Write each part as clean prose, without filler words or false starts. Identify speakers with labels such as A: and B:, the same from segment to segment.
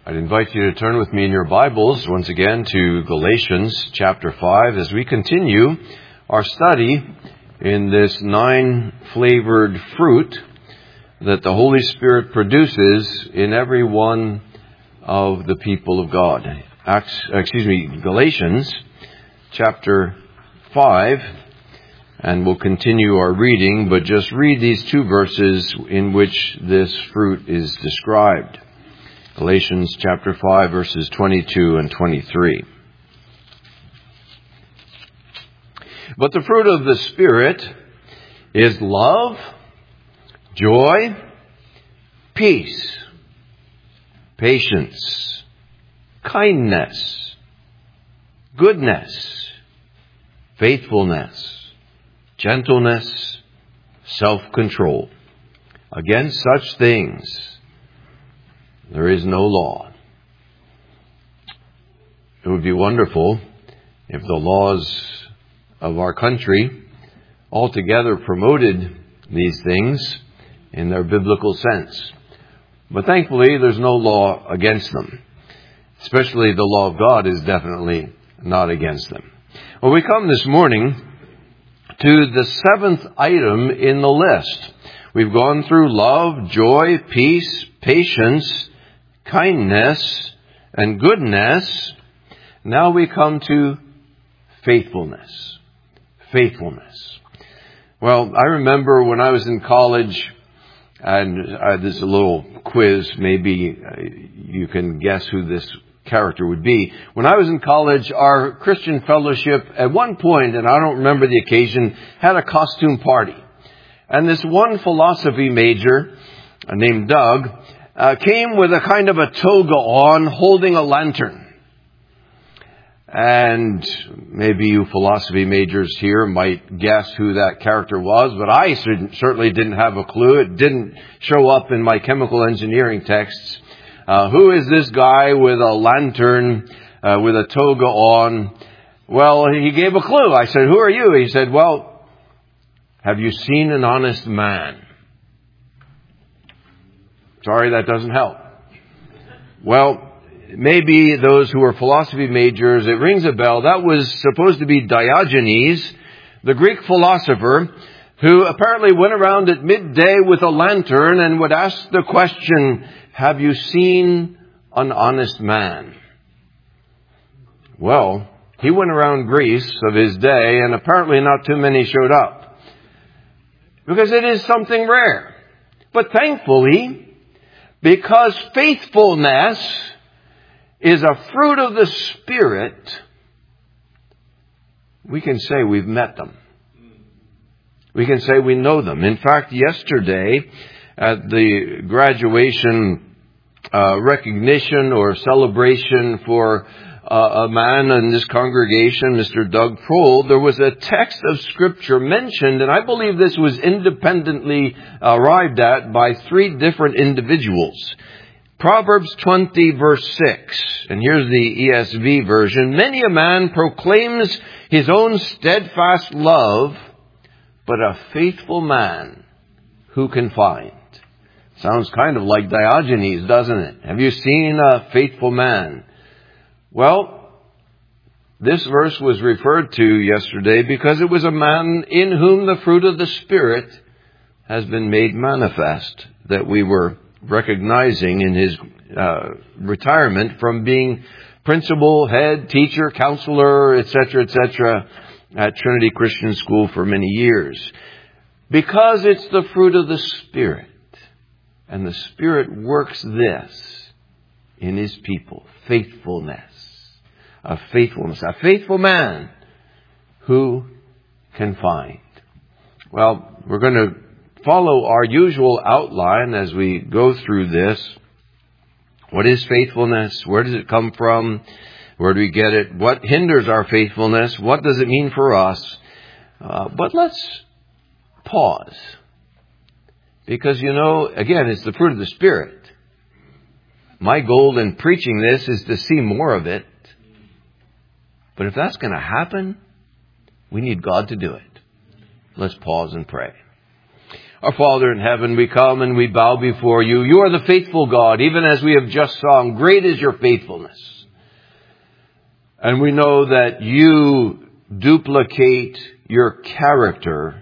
A: I'd invite you to turn with me in your Bibles once again to Galatians chapter 5 as we continue our study in this 9-flavored fruit that the Holy Spirit produces in every one of the people of God. Galatians chapter 5, and we'll continue our reading, but just read these two verses in which this fruit is described. Galatians chapter 5, verses 22 and 23. But the fruit of the Spirit is love, joy, peace, patience, kindness, goodness, faithfulness, gentleness, self-control. Against such things there is no law. It would be wonderful if the laws of our country altogether promoted these things in their biblical sense. But thankfully, there's no law against them. Especially the law of God is definitely not against them. Well, we come this morning to the seventh item in the list. We've gone through love, joy, peace, patience, kindness, and goodness. Now we come to faithfulness. Faithfulness. Well, I remember when I was in college, and there's a little quiz, maybe you can guess who this character would be. When I was in college, our Christian fellowship at one point, and I don't remember the occasion, had a costume party. And this one philosophy major named Doug came with a kind of a toga on, holding a lantern. And maybe you philosophy majors here might guess who that character was, but I certainly didn't have a clue. It didn't show up in my chemical engineering texts. Who is this guy with a lantern, with a toga on? Well, he gave a clue. I said, who are you? He said, well, have you seen an honest man? Sorry, that doesn't help. Well, maybe those who are philosophy majors, it rings a bell. That was supposed to be Diogenes, the Greek philosopher, who apparently went around at midday with a lantern and would ask the question, have you seen an honest man? Well, he went around Greece of his day, and apparently not too many showed up. Because it is something rare. But thankfully, because faithfulness is a fruit of the Spirit, we can say we've met them. We can say we know them. In fact, yesterday at the graduation recognition or celebration for a man in this congregation, Mr. Doug Prohl, there was a text of Scripture mentioned, and I believe this was independently arrived at by 3 different individuals. Proverbs 20, verse 6, and here's the ESV version. Many a man proclaims his own steadfast love, but a faithful man who can find? Sounds kind of like Diogenes, doesn't it? Have you seen a faithful man? Well, this verse was referred to yesterday because it was a man in whom the fruit of the Spirit has been made manifest, that we were recognizing in his retirement from being principal, head, teacher, counselor, etc., at Trinity Christian School for many years. Because it's the fruit of the Spirit. And the Spirit works this in His people. Faithfulness. A faithful man who can find. Well, we're going to follow our usual outline as we go through this. What is faithfulness? Where does it come from? Where do we get it? What hinders our faithfulness? What does it mean for us? But let's pause. Because, again, it's the fruit of the Spirit. My goal in preaching this is to see more of it. But if that's going to happen, we need God to do it. Let's pause and pray. Our Father in heaven, we come and we bow before you. You are the faithful God, even as we have just sung. Great is your faithfulness. And we know that you duplicate your character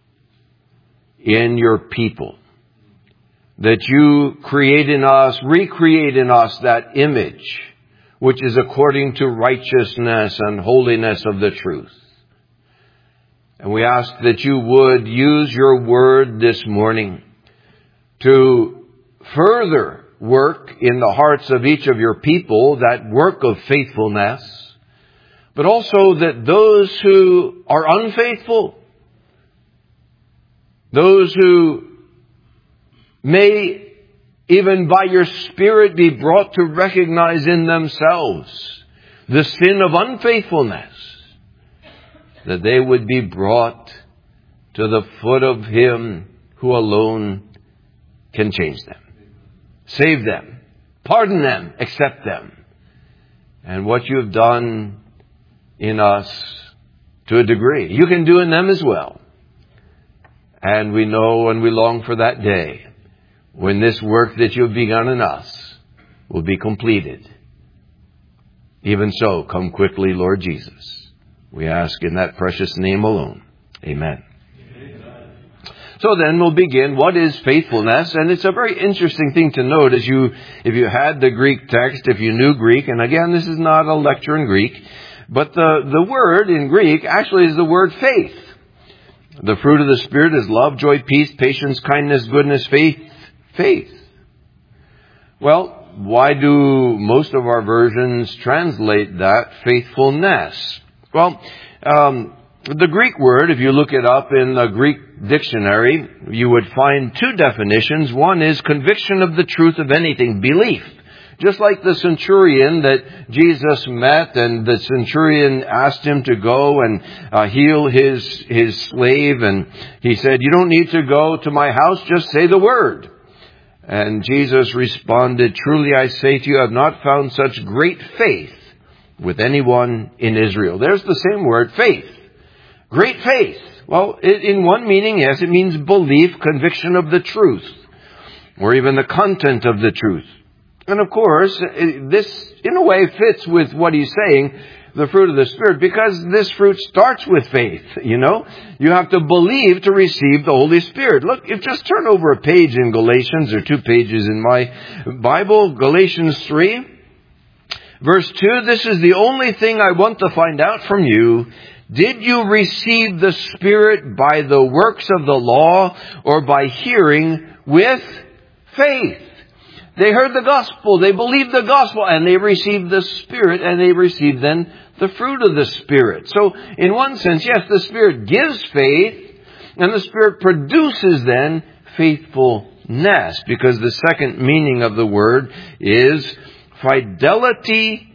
A: in your people. That you create in us, recreate in us that image, which is according to righteousness and holiness of the truth. And we ask that you would use your word this morning to further work in the hearts of each of your people, that work of faithfulness, but also that those who are unfaithful, those who may even by your Spirit be brought to recognize in themselves the sin of unfaithfulness, that they would be brought to the foot of Him who alone can change them, save them, pardon them, accept them. And what you have done in us to a degree, you can do in them as well. And we know and we long for that day when this work that you have begun in us will be completed. Even so, come quickly, Lord Jesus. We ask in that precious name alone. Amen. Amen. So then we'll begin. What is faithfulness? And it's a very interesting thing to note if you had the Greek text, if you knew Greek. And again, this is not a lecture in Greek. But the word in Greek actually is the word faith. The fruit of the Spirit is love, joy, peace, patience, kindness, goodness, faith. Faith. Well, why do most of our versions translate that faithfulness? Well, the Greek word, if you look it up in the Greek dictionary, you would find two definitions. One is conviction of the truth of anything, belief. Just like the centurion that Jesus met, and the centurion asked him to go and heal his slave, and he said, "You don't need to go to my house, just say the word." And Jesus responded, "Truly I say to you, I have not found such great faith with anyone in Israel." There's the same word, faith. Great faith. Well, in one meaning, yes, it means belief, conviction of the truth, or even the content of the truth. And of course, this in a way fits with what he's saying, the fruit of the Spirit, because this fruit starts with faith, you know. You have to believe to receive the Holy Spirit. Look, if just turn over a page in Galatians, or 2 pages in my Bible, Galatians 3. Verse 2, this is the only thing I want to find out from you. Did you receive the Spirit by the works of the law or by hearing with faith? They heard the gospel, they believed the gospel, and they received the Spirit, and they received then the fruit of the Spirit. So in one sense, yes, the Spirit gives faith, and the Spirit produces then faithfulness, because the second meaning of the word is fidelity,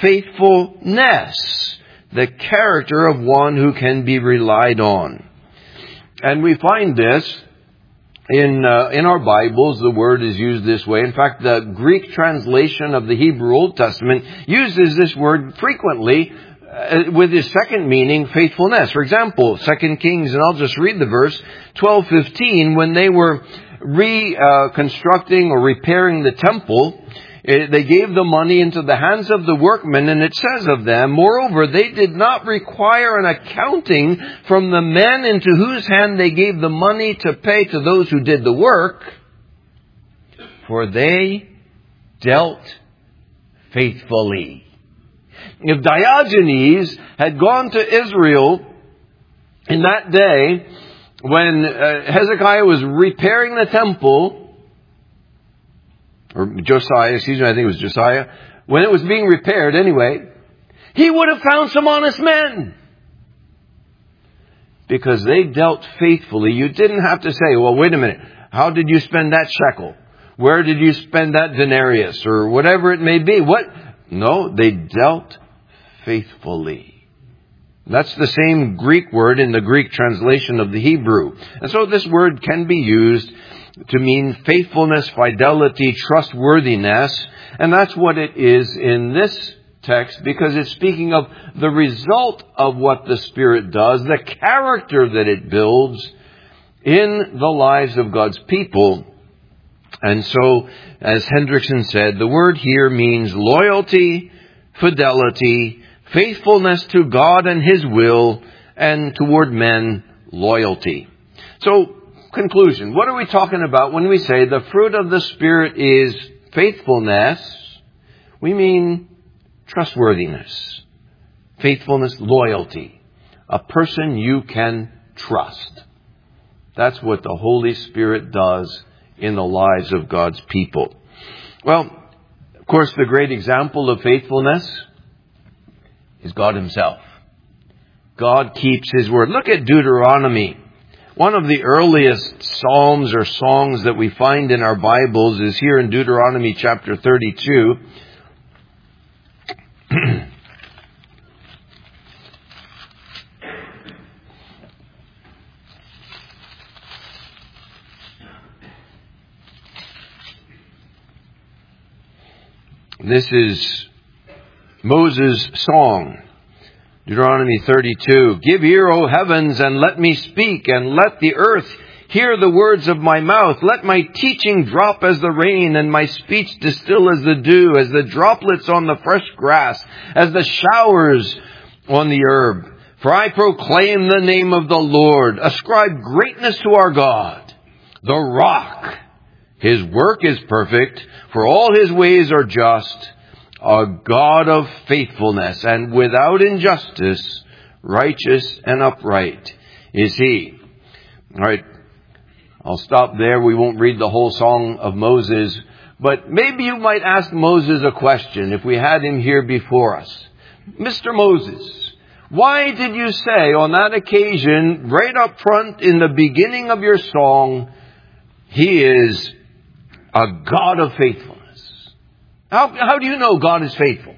A: faithfulness, the character of one who can be relied on. And we find this in our Bibles. The word is used this way. In fact, the Greek translation of the Hebrew Old Testament uses this word frequently with its second meaning, faithfulness. For example, 2 Kings, and I'll just read the verse, 12:15, when they were reconstructing or repairing the temple, they gave the money into the hands of the workmen, and it says of them, moreover, they did not require an accounting from the men into whose hand they gave the money to pay to those who did the work, for they dealt faithfully. If Diogenes had gone to Israel in that day, when Hezekiah was repairing the temple, or Josiah, I think it was Josiah, when it was being repaired anyway, he would have found some honest men. Because they dealt faithfully. You didn't have to say, well, wait a minute, how did you spend that shekel? Where did you spend that denarius? Or whatever it may be. No, they dealt faithfully. That's the same Greek word in the Greek translation of the Hebrew. And so this word can be used to mean faithfulness, fidelity, trustworthiness. And that's what it is in this text, because it's speaking of the result of what the Spirit does, the character that it builds in the lives of God's people. And so, as Hendrickson said, the word here means loyalty, fidelity, faithfulness to God and His will, and toward men, loyalty. So, conclusion. What are we talking about when we say the fruit of the Spirit is faithfulness? We mean trustworthiness, faithfulness, loyalty. A person you can trust. That's what the Holy Spirit does in the lives of God's people. Well, of course, the great example of faithfulness is God Himself. God keeps His word. Look at Deuteronomy. One of the earliest psalms or songs that we find in our Bibles is here in Deuteronomy chapter 32. This is Moses' song. Deuteronomy 32. Give ear, O heavens, and let me speak, and let the earth hear the words of my mouth. Let my teaching drop as the rain, and my speech distill as the dew, as the droplets on the fresh grass, as the showers on the herb. For I proclaim the name of the Lord. Ascribe greatness to our God, the rock. His work is perfect, for all His ways are just. A God of faithfulness and without injustice, righteous and upright is He. All right, I'll stop there. We won't read the whole song of Moses, but maybe you might ask Moses a question if we had him here before us. Mr. Moses, why did you say on that occasion, right up front in the beginning of your song, He is a God of faithfulness? How do you know God is faithful?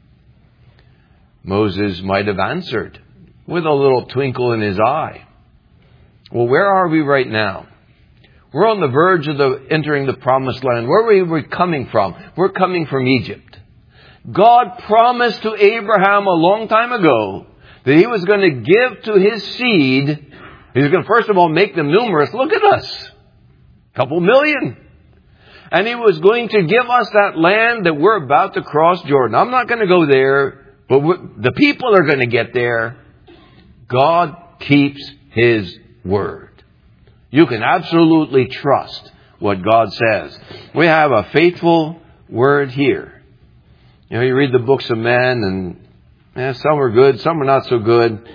A: Moses might have answered with a little twinkle in his eye. Well, where are we right now? We're on the verge of entering the promised land. Where are we coming from? We're coming from Egypt. God promised to Abraham a long time ago that He was going to give to his seed. He was going to, first of all, make them numerous. Look at us. A couple million. And He was going to give us that land that we're about to cross Jordan. I'm not going to go there, but the people are going to get there. God keeps His word. You can absolutely trust what God says. We have a faithful word here. You know, you read the books of men and some are good, some are not so good.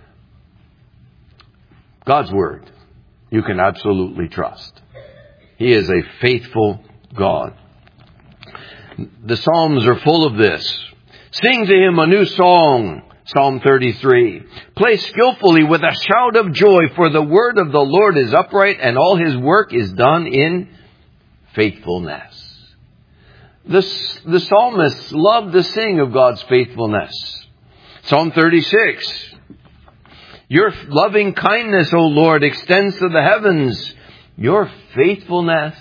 A: God's word, you can absolutely trust. He is a faithful God. The Psalms are full of this. Sing to Him a new song, Psalm 33. Play skillfully with a shout of joy, for the word of the Lord is upright, and all His work is done in faithfulness. The psalmists love to sing of God's faithfulness. Psalm 36. Your loving kindness, O Lord, extends to the heavens. Your faithfulness,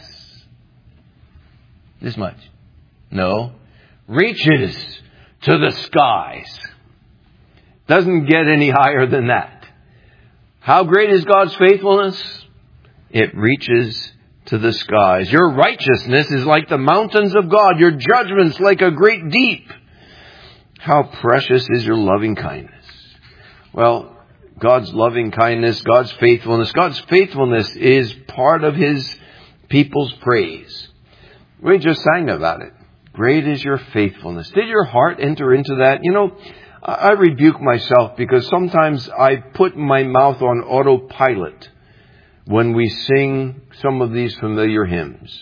A: this much, no, reaches to the skies. Doesn't get any higher than that. How great is God's faithfulness? It reaches to the skies. Your righteousness is like the mountains of God. Your judgments like a great deep. How precious is your loving kindness. Well, God's loving kindness, God's faithfulness is part of His people's praise. We just sang about it. Great is your faithfulness. Did your heart enter into that? You know, I rebuke myself because sometimes I put my mouth on autopilot when we sing some of these familiar hymns.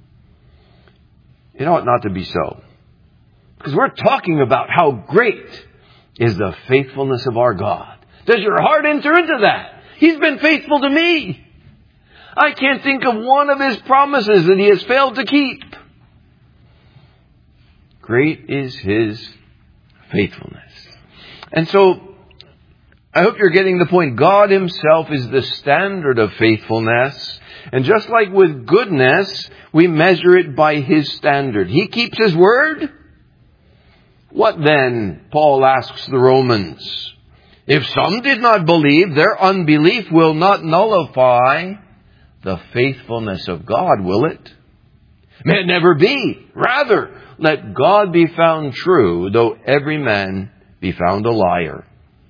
A: It ought not to be so. Because we're talking about how great is the faithfulness of our God. Does your heart enter into that? He's been faithful to me. I can't think of one of His promises that He has failed to keep. Great is His faithfulness. And so, I hope you're getting the point. God Himself is the standard of faithfulness. And just like with goodness, we measure it by His standard. He keeps His word. What then, Paul asks the Romans? If some did not believe, their unbelief will not nullify the faithfulness of God, will it? May it never be. Rather, let God be found true, though every man be found a liar.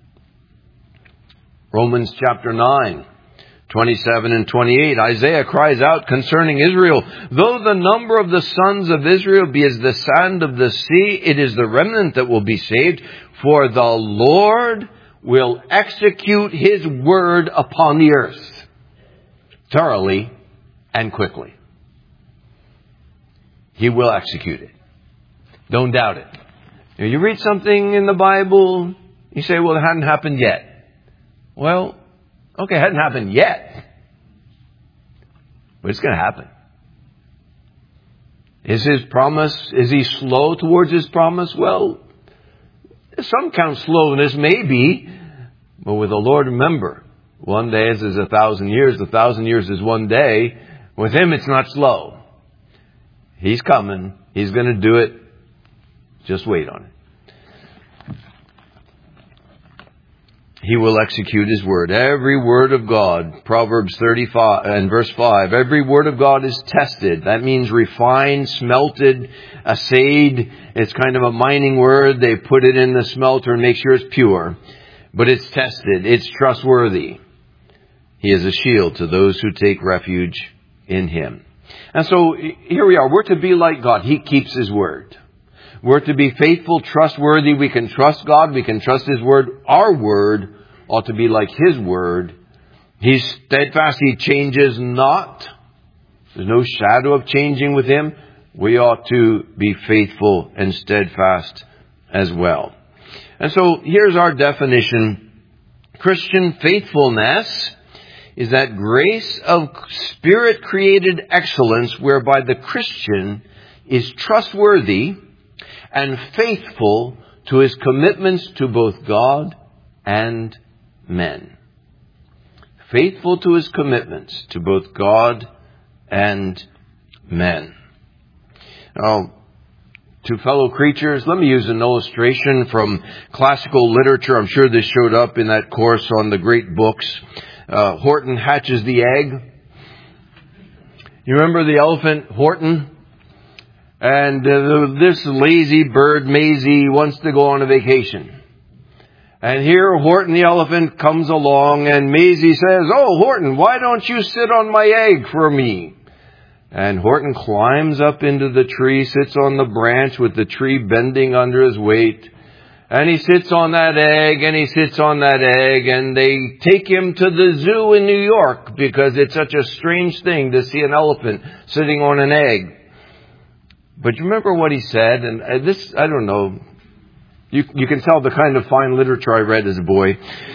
A: Romans chapter 9, 27 and 28. Isaiah cries out concerning Israel, though the number of the sons of Israel be as the sand of the sea, it is the remnant that will be saved. For the Lord will execute His word upon the earth, thoroughly and quickly. He will execute it. Don't doubt it. You read something in the Bible, you say, well, it hadn't happened yet. Well, okay, it hadn't happened yet. But it's going to happen. Is His promise, is He slow towards His promise? Well, some count slowness, maybe. But with the Lord, remember, one day is 1,000 years. 1,000 years is one day. With Him, it's not slow. He's coming. He's going to do it. Just wait on it. He will execute His word. Every word of God, Proverbs 35 and verse 5, every word of God is tested. That means refined, smelted, assayed. It's kind of a mining word. They put it in the smelter and make sure it's pure. But it's tested. It's trustworthy. He is a shield to those who take refuge in Him. And so here we are. We're to be like God. He keeps His word. We're to be faithful, trustworthy. We can trust God. We can trust His word. Our word ought to be like His word. He's steadfast. He changes not. There's no shadow of changing with Him. We ought to be faithful and steadfast as well. And so here's our definition. Christian faithfulness is that grace of Spirit-created excellence whereby the Christian is trustworthy and faithful to his commitments to both God and men. Faithful to his commitments to both God and men. Now, to fellow creatures, let me use an illustration from classical literature. I'm sure this showed up in that course on the great books. Horton hatches the egg. You remember the elephant, Horton? And this lazy bird, Maisie, wants to go on a vacation. And here Horton the elephant comes along and Maisie says, oh, Horton, why don't you sit on my egg for me? And Horton climbs up into the tree, sits on the branch with the tree bending under his weight. And he sits on that egg, and he sits on that egg, and they take him to the zoo in New York because it's such a strange thing to see an elephant sitting on an egg. But you remember what he said? And this, I don't know. You can tell the kind of fine literature I read as a boy.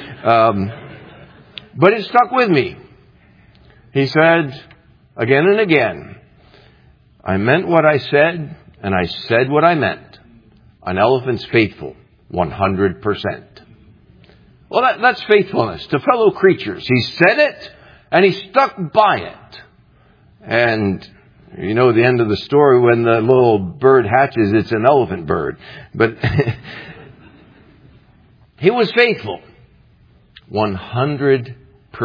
A: But it stuck with me. He said, again and again, I meant what I said, and I said what I meant. An elephant's faithful. 100%. Well, that's faithfulness to fellow creatures. He said it, and he stuck by it. And you know the end of the story, when the little bird hatches, it's an elephant bird. But he was faithful. 100%.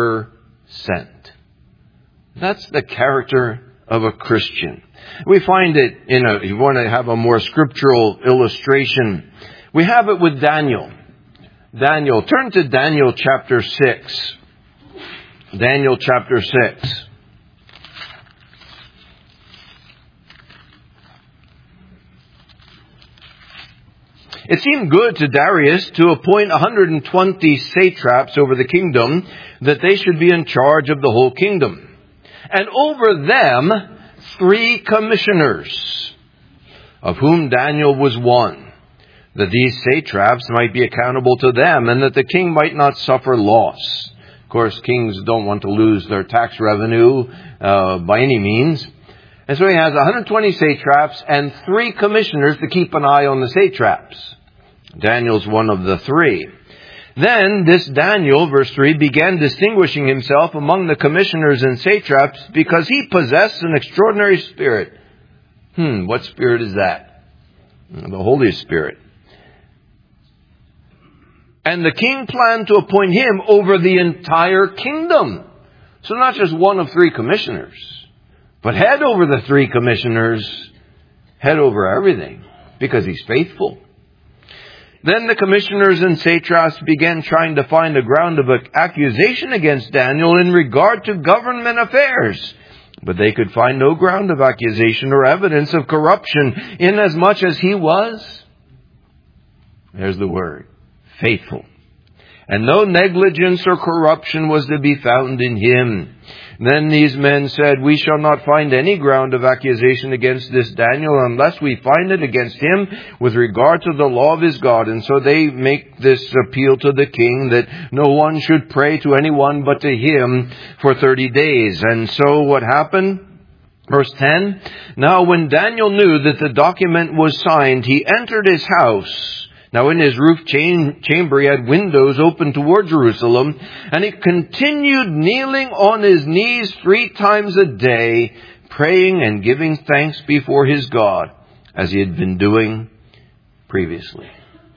A: That's the character of a Christian. We find it you want to have a more scriptural illustration, we have it with Daniel. Daniel, turn to Daniel chapter 6. Daniel chapter 6. It seemed good to Darius to appoint 120 satraps over the kingdom, that they should be in charge of the whole kingdom. And over them 3 commissioners, of whom Daniel was one, that these satraps might be accountable to them, and that the king might not suffer loss. Of course, kings don't want to lose their tax revenue by any means. And so he has 120 satraps and 3 commissioners to keep an eye on the satraps. Daniel's one of the 3. Then this Daniel, verse 3, began distinguishing himself among the commissioners and satraps because he possessed an extraordinary spirit. What spirit is that? The Holy Spirit. And the king planned to appoint him over the entire kingdom. So not just one of 3 commissioners, but head over the 3 commissioners, head over everything, because he's faithful. Then the commissioners and satraps began trying to find a ground of accusation against Daniel in regard to government affairs. But they could find no ground of accusation or evidence of corruption, inasmuch as he was, there's the word, faithful. And no negligence or corruption was to be found in him. Then these men said, we shall not find any ground of accusation against this Daniel unless we find it against him with regard to the law of his God. And so they make this appeal to the king that no one should pray to anyone but to him for 30 days. And so what happened? Verse 10, now when Daniel knew that the document was signed, he entered his house. Now in his roof chamber he had windows open toward Jerusalem, and he continued kneeling on his knees 3 times a day, praying and giving thanks before his God, as he had been doing previously.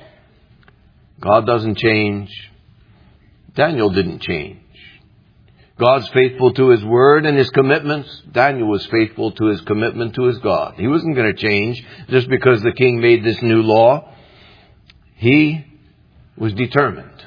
A: God doesn't change. Daniel didn't change. God's faithful to his word and his commitments. Daniel was faithful to his commitment to his God. He wasn't going to change just because the king made this new law. He was determined.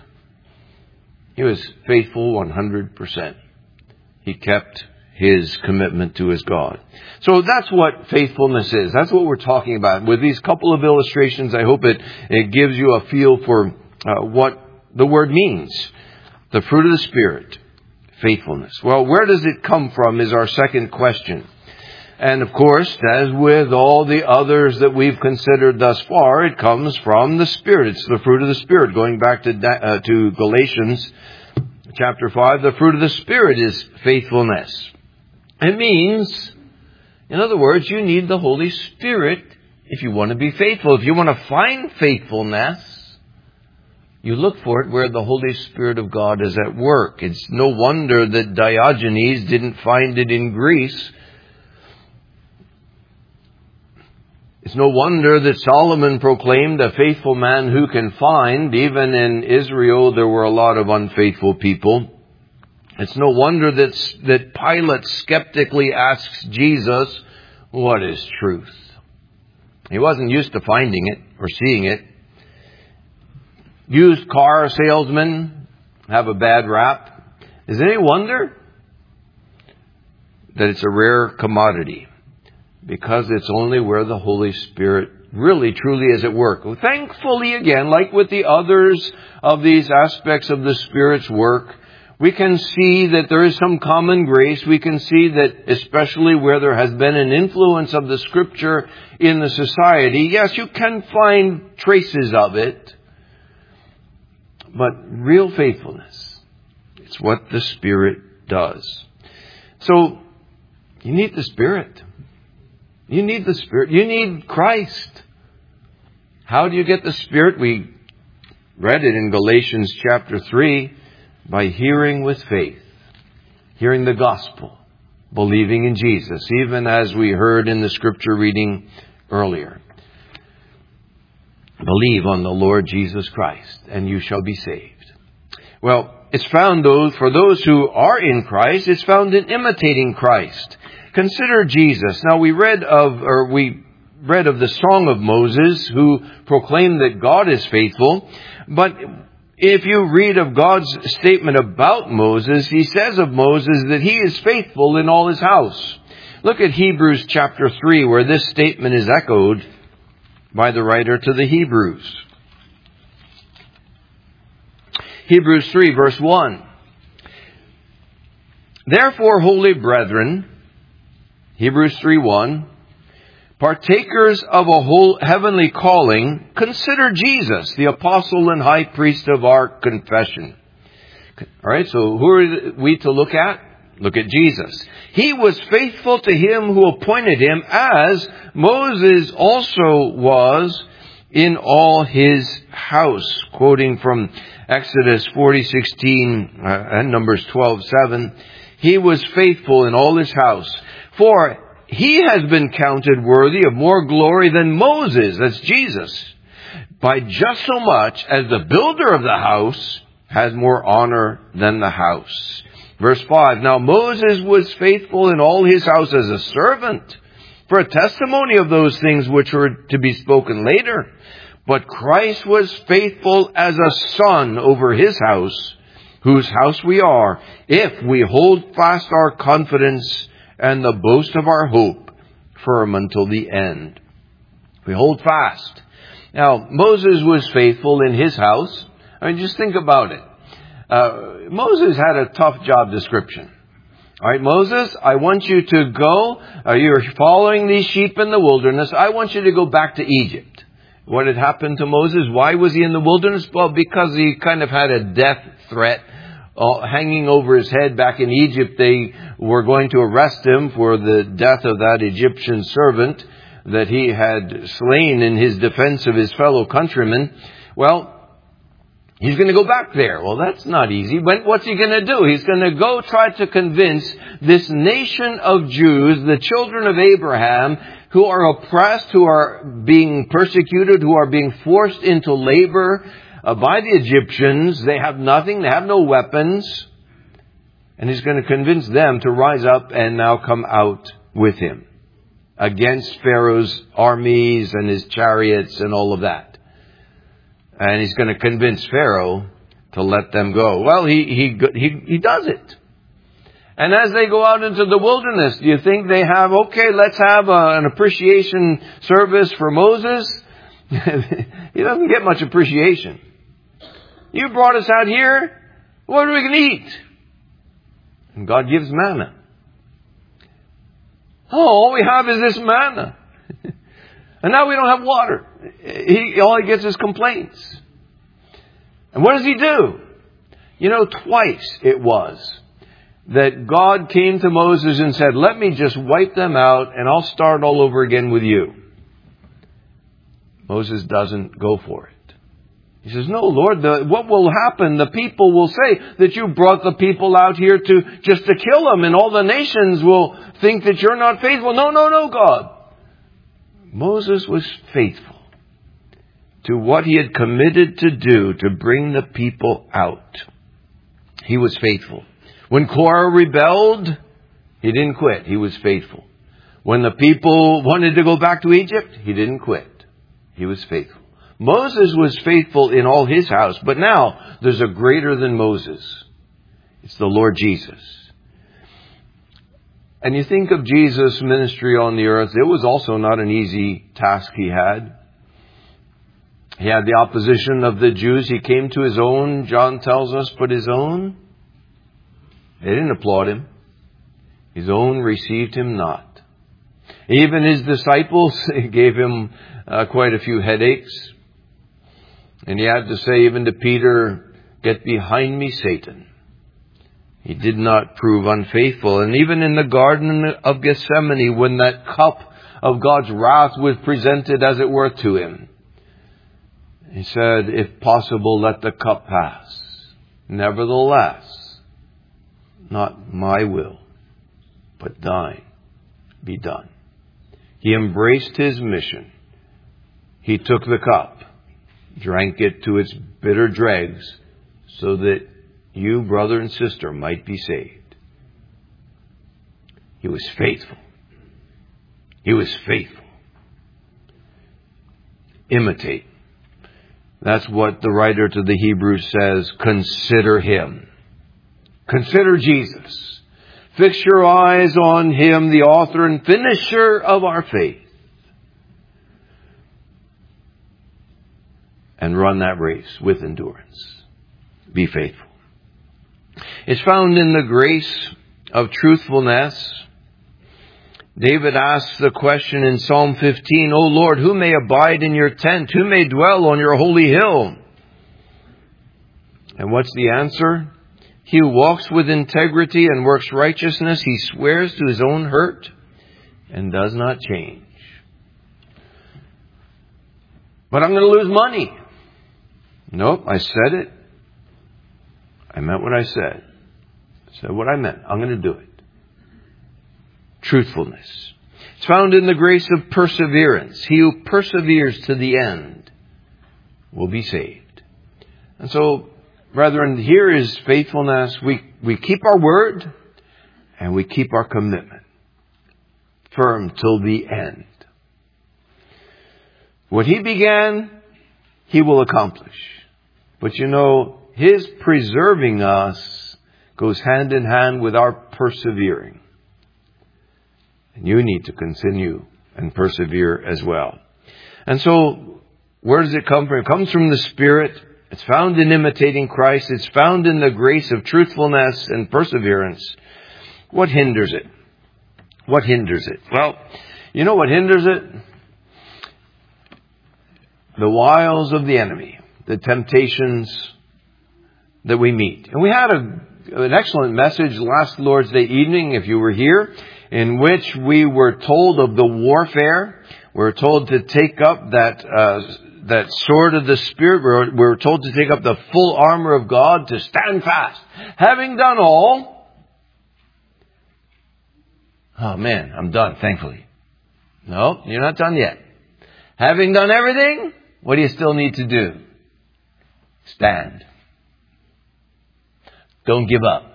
A: He was faithful 100%. He kept his commitment to his God. So that's what faithfulness is. That's what we're talking about. With these couple of illustrations, I hope it gives you a feel for what the word means. The fruit of the Spirit, faithfulness. Well, where does it come from is our second question. And of course, as with all the others that we've considered thus far, it comes from the Spirit. It's the fruit of the Spirit. Going back to Galatians chapter 5, the fruit of the Spirit is faithfulness. It means, in other words, you need the Holy Spirit if you want to be faithful. If you want to find faithfulness, you look for it where the Holy Spirit of God is at work. It's no wonder that Diogenes didn't find it in Greece. It's no wonder that Solomon proclaimed a faithful man who can find. Even in Israel, there were a lot of unfaithful people. It's no wonder that Pilate skeptically asks Jesus, what is truth? He wasn't used to finding it or seeing it. Used car salesmen have a bad rap. Is it any wonder that it's a rare commodity? Because it's only where the Holy Spirit really, truly is at work. Thankfully, again, like with the others of these aspects of the Spirit's work, we can see that there is some common grace. We can see that especially where there has been an influence of the Scripture in the society, yes, you can find traces of it. But real faithfulness, it's what the Spirit does. So, you need the Spirit. You need the Spirit. You need Christ. How do you get the Spirit? We read it in Galatians chapter 3. By hearing with faith. Hearing the gospel. Believing in Jesus. Even as we heard in the scripture reading earlier. Believe on the Lord Jesus Christ, and you shall be saved. Well, it's found for those who are in Christ, it's found in imitating Christ. Consider Jesus. Now we read of the song of Moses, who proclaimed that God is faithful. But if you read of God's statement about Moses, he says of Moses that he is faithful in all his house. Look at Hebrews chapter 3, where this statement is echoed by the writer to the Hebrews. Hebrews 3, verse 1. Therefore, holy brethren, Hebrews 3:1, partakers of a whole heavenly calling, consider Jesus, the apostle and high priest of our confession. All right, so who are we to look at? Look at Jesus. He was faithful to him who appointed him, as Moses also was in all his house. Quoting from Exodus 40:16 and Numbers 12:7, he was faithful in all his house. For he has been counted worthy of more glory than Moses, that's Jesus, by just so much as the builder of the house has more honor than the house. Verse 5, now Moses was faithful in all his house as a servant, for a testimony of those things which were to be spoken later. But Christ was faithful as a son over his house, whose house we are, if we hold fast our confidence and the boast of our hope firm until the end. We hold fast. Now, Moses was faithful in his house. I mean, just think about it. Moses had a tough job description. All right, Moses, I want you to go. You're following these sheep in the wilderness. I want you to go back to Egypt. What had happened to Moses? Why was he in the wilderness? Well, because he kind of had a death threat hanging over his head back in Egypt. They were going to arrest him for the death of that Egyptian servant that he had slain in his defense of his fellow countrymen. Well, he's going to go back there. Well, that's not easy. But what's he going to do? He's going to go try to convince this nation of Jews, the children of Abraham, who are oppressed, who are being persecuted, who are being forced into labor by the Egyptians. They have nothing. They have no weapons. And he's going to convince them to rise up and now come out with him against Pharaoh's armies and his chariots and all of that. And he's going to convince Pharaoh to let them go. Well, he does it. And as they go out into the wilderness, do you think they have, okay, let's have an appreciation service for Moses? He doesn't get much appreciation. You brought us out here. What are we going to eat? And God gives manna. Oh, all we have is this manna. And now we don't have water. All he gets is complaints. And what does he do? You know, twice it was that God came to Moses and said, let me just wipe them out and I'll start all over again with you. Moses doesn't go for it. He says, no, Lord, what will happen? The people will say that you brought the people out here just to kill them, and all the nations will think that you're not faithful. No, God. Moses was faithful to what he had committed to do to bring the people out. He was faithful. When Korah rebelled, he didn't quit. He was faithful. When the people wanted to go back to Egypt, he didn't quit. He was faithful. Moses was faithful in all his house, but now there's a greater than Moses. It's the Lord Jesus. And you think of Jesus' ministry on the earth, it was also not an easy task he had. He had the opposition of the Jews. He came to his own, John tells us, but his own, they didn't applaud him. His own received him not. Even his disciples gave him quite a few headaches. And he had to say even to Peter, get behind me, Satan. He did not prove unfaithful. And even in the Garden of Gethsemane, when that cup of God's wrath was presented, as it were, to him, he said, if possible, let the cup pass. Nevertheless, not my will, but thine be done. He embraced his mission. He took the cup, drank it to its bitter dregs, so that you, brother and sister, might be saved. He was faithful. He was faithful. Imitate. That's what the writer to the Hebrews says. Consider him. Consider Jesus. Fix your eyes on him, the author and finisher of our faith. And run that race with endurance. Be faithful. It's found in the grace of truthfulness. David asks the question in Psalm 15, O Lord, who may abide in your tent? Who may dwell on your holy hill? And what's the answer? He who walks with integrity and works righteousness, he swears to his own hurt and does not change. But I'm going to lose money. Nope, I said it. I meant what I said. I said what I meant. I'm going to do it. Truthfulness. It's found in the grace of perseverance. He who perseveres to the end will be saved. And so, Brethren, here is faithfulness. We keep our word and we keep our commitment firm till the end. What He began, He will accomplish. But you know, His preserving us goes hand in hand with our persevering. And you need to continue and persevere as well. And so, where does it come from? It comes from the Spirit. It's found in imitating Christ. It's found in the grace of truthfulness and perseverance. What hinders it? What hinders it? Well, you know what hinders it? The wiles of the enemy, the temptations that we meet. And we had an excellent message last Lord's Day evening, if you were here, in which we were told of the warfare. We were told to take up that sword of the Spirit. We were told to take up the full armor of God to stand fast. Having done all, oh man, I'm done, thankfully. No, you're not done yet. Having done everything, what do you still need to do? Stand. Don't give up.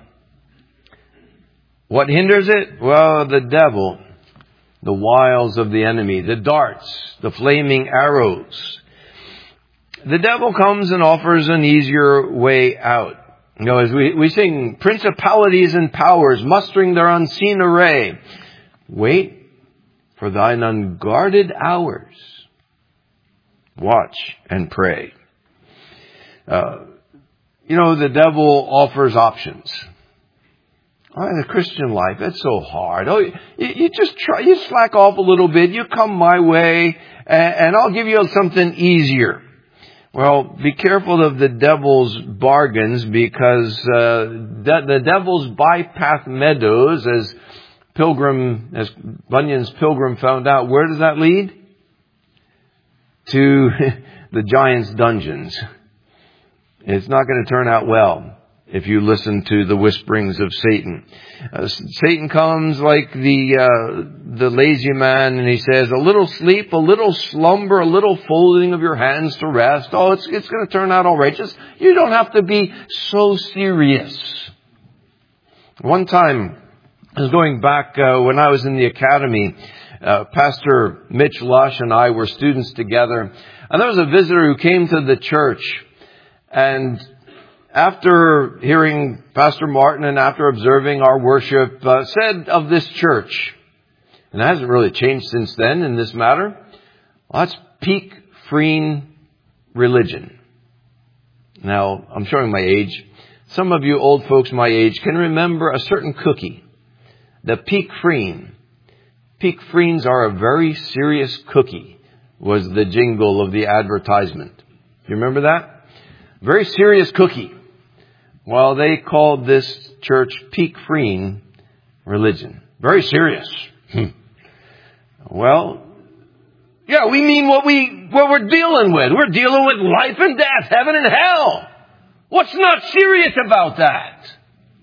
A: What hinders it? Well, the devil, the wiles of the enemy, the darts, the flaming arrows. The devil comes and offers an easier way out. You know, as we sing, principalities and powers mustering their unseen array. Wait for thine unguarded hours. Watch and pray. You know, the devil offers options. Oh, the Christian life, it's so hard. Oh, you just try, you slack off a little bit. You come my way and I'll give you something easier. Well, be careful of the devil's bargains, because the devil's bypath meadows, as Bunyan's Pilgrim found out, where does that lead? To the giant's dungeons. It's not going to turn out well if you listen to the whisperings of Satan. Satan comes like the lazy man, and he says, a little sleep, a little slumber, a little folding of your hands to rest. Oh, it's going to turn out all right. Just, you don't have to be so serious. One time, I was going back when I was in the academy. Pastor Mitch Lush and I were students together. And there was a visitor who came to the church. And after hearing Pastor Martin and after observing our worship, said of this church, and it hasn't really changed since then in this matter, well, that's peak freen religion. Now, I'm showing my age. Some of you old folks my age can remember a certain cookie, the peak freen. Peak Freens are a very serious cookie, was the jingle of the advertisement. Do you remember that? Very serious cookie. Well, they called this church Peak Freen religion. Very serious. Well, yeah, we mean what we're dealing with. We're dealing with life and death, heaven and hell. What's not serious about that?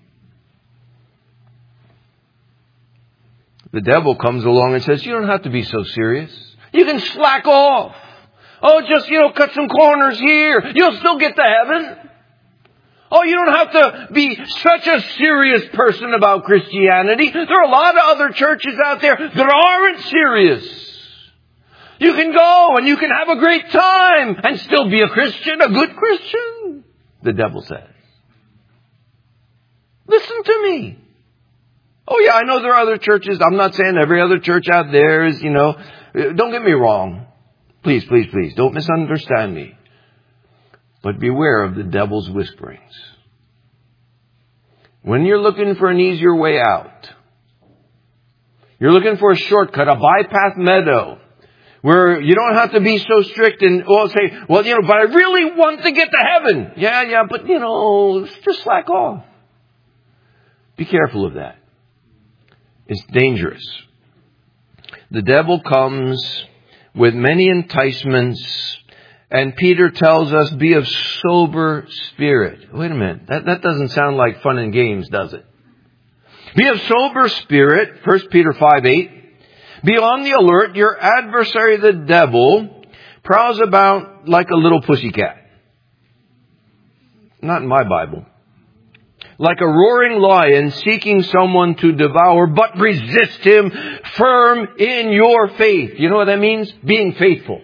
A: The devil comes along and says, you don't have to be so serious. You can slack off. Oh, just, cut some corners here. You'll still get to heaven. Oh, you don't have to be such a serious person about Christianity. There are a lot of other churches out there that aren't serious. You can go and you can have a great time and still be a Christian, a good Christian, the devil says. Listen to me. Oh yeah, I know there are other churches. I'm not saying every other church out there is, don't get me wrong. Please, please, please, don't misunderstand me. But beware of the devil's whisperings. When you're looking for an easier way out, you're looking for a shortcut, a bypass meadow, where you don't have to be so strict and say, but I really want to get to heaven. Yeah, but just slack off. Be careful of that. It's dangerous. The devil comes with many enticements, and Peter tells us, be of sober spirit. Wait a minute. That doesn't sound like fun and games, does it? Be of sober spirit, 1 Peter 5:8. Be on the alert. Your adversary, the devil, prowls about like a little pussycat. Not in my Bible. Like a roaring lion seeking someone to devour, but resist him firm in your faith. You know what that means? Being faithful.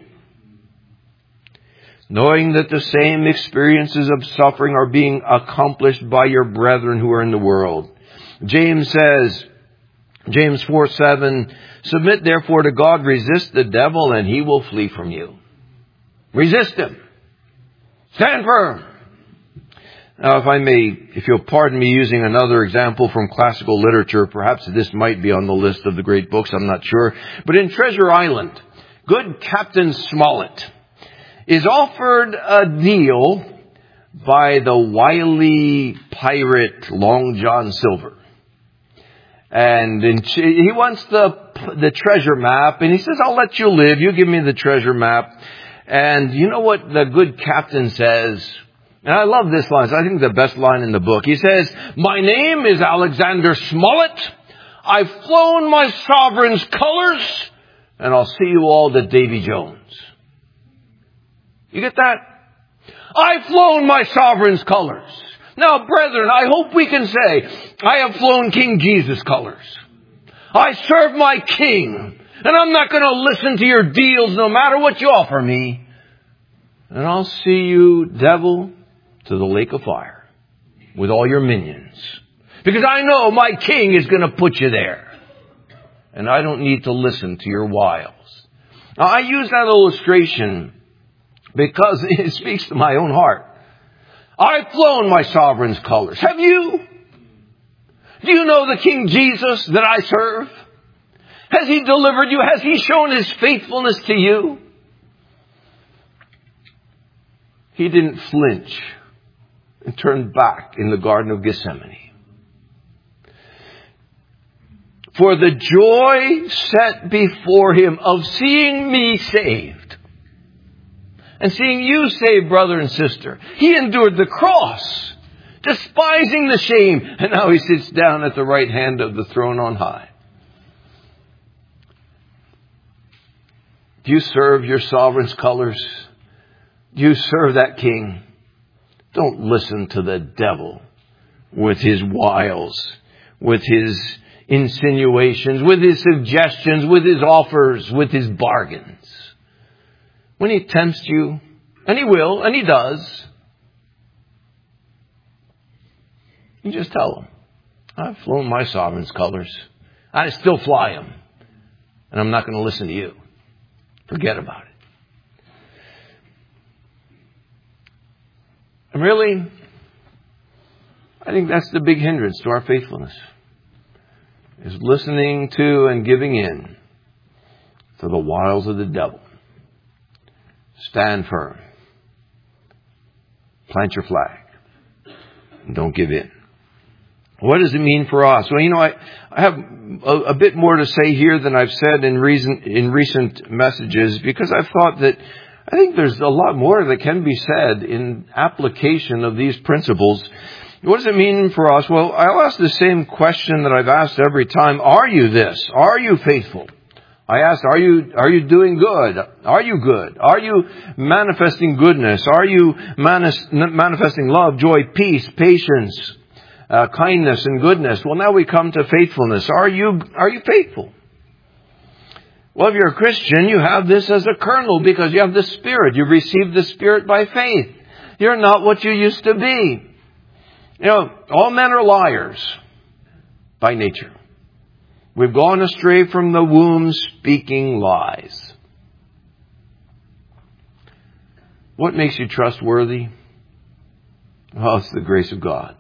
A: Knowing that the same experiences of suffering are being accomplished by your brethren who are in the world. James says, James 4:7, submit therefore to God, resist the devil, and he will flee from you. Resist him. Stand firm. Now, if you'll pardon me using another example from classical literature, perhaps this might be on the list of the great books, I'm not sure. But in Treasure Island, good Captain Smollett is offered a deal by the wily pirate Long John Silver. And he wants the treasure map, and he says, I'll let you live. You give me the treasure map. And you know what the good captain says? And I love this line. It's, I think, the best line in the book. He says, my name is Alexander Smollett. I've flown my sovereign's colors, and I'll see you all to Davy Jones. You get that? I've flown my sovereign's colors. Now, brethren, I hope we can say, I have flown King Jesus' colors. I serve my King, and I'm not going to listen to your deals no matter what you offer me. And I'll see you, devil, to the lake of fire with all your minions. Because I know my King is going to put you there. And I don't need to listen to your wiles. Now, I use that illustration because it speaks to my own heart. I've flown my sovereign's colors. Have you? Do you know the King Jesus that I serve? Has he delivered you? Has he shown his faithfulness to you? He didn't flinch and turn back in the Garden of Gethsemane. For the joy set before him of seeing me saved and seeing you saved, brother and sister, he endured the cross, despising the shame, and now he sits down at the right hand of the throne on high. Do you serve your sovereign's colors? Do you serve that King? Don't listen to the devil with his wiles, with his insinuations, with his suggestions, with his offers, with his bargains. When he tempts you, and he will, and he does, you just tell him, I've flown my sovereign's colors. I still fly them. And I'm not going to listen to you. Forget about it. And really, I think that's the big hindrance to our faithfulness, is listening to and giving in to the wiles of the devil. Stand firm. Plant your flag. And don't give in. What does it mean for us? Well, I have a bit more to say here than I've said in recent messages, because I've thought that I think there's a lot more that can be said in application of these principles. What does it mean for us? Well, I'll ask the same question that I've asked every time. Are you this? Are you faithful? I asked, are you doing good? Are you good? Are you manifesting goodness? Are you manifesting love, joy, peace, patience, kindness, and goodness? Well, now we come to faithfulness. Are you faithful? Well, if you're a Christian, you have this as a kernel because you have the Spirit. You've received the Spirit by faith. You're not what you used to be. All men are liars by nature. We've gone astray from the womb speaking lies. What makes you trustworthy? Well, it's the grace of God.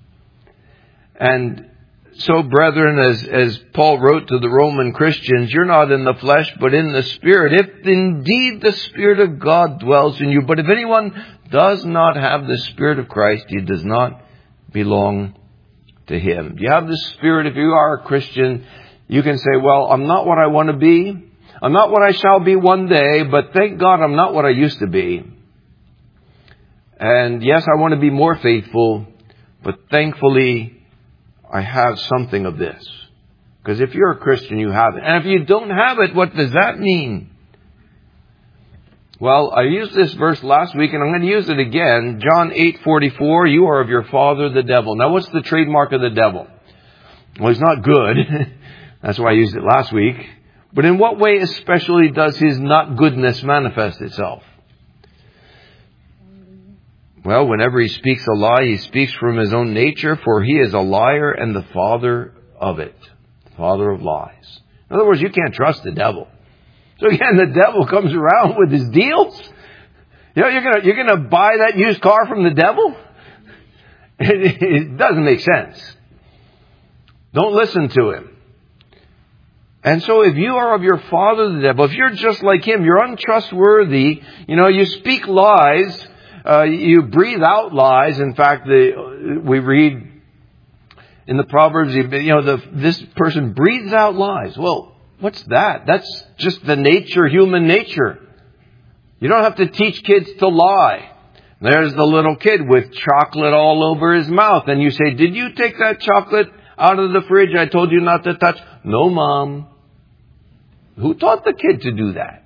A: And so, brethren, as Paul wrote to the Roman Christians, you're not in the flesh, but in the Spirit, if indeed the Spirit of God dwells in you. But if anyone does not have the Spirit of Christ, he does not belong to him. You have the Spirit. If you are a Christian, you can say, well, I'm not what I want to be. I'm not what I shall be one day, but thank God I'm not what I used to be. And yes, I want to be more faithful, but thankfully I have something of this. Because if you're a Christian, you have it. And if you don't have it, what does that mean? Well, I used this verse last week and I'm going to use it again. John 8:44, you are of your father the devil. Now what's the trademark of the devil? Well, he's not good. That's why I used it last week. But in what way especially does his not goodness manifest itself? Well, whenever he speaks a lie, he speaks from his own nature, for he is a liar and the father of it. Father of lies. In other words, you can't trust the devil. So again, the devil comes around with his deals. You know, you're gonna buy that used car from the devil? It doesn't make sense. Don't listen to him. And so if you are of your father the devil, if you're just like him, you're untrustworthy, you speak lies, you breathe out lies. In fact, we read in the Proverbs, this person breathes out lies. Well, what's that? That's just the nature, human nature. You don't have to teach kids to lie. There's the little kid with chocolate all over his mouth. And you say, did you take that chocolate out of the fridge I told you not to touch? No, Mom. Who taught the kid to do that?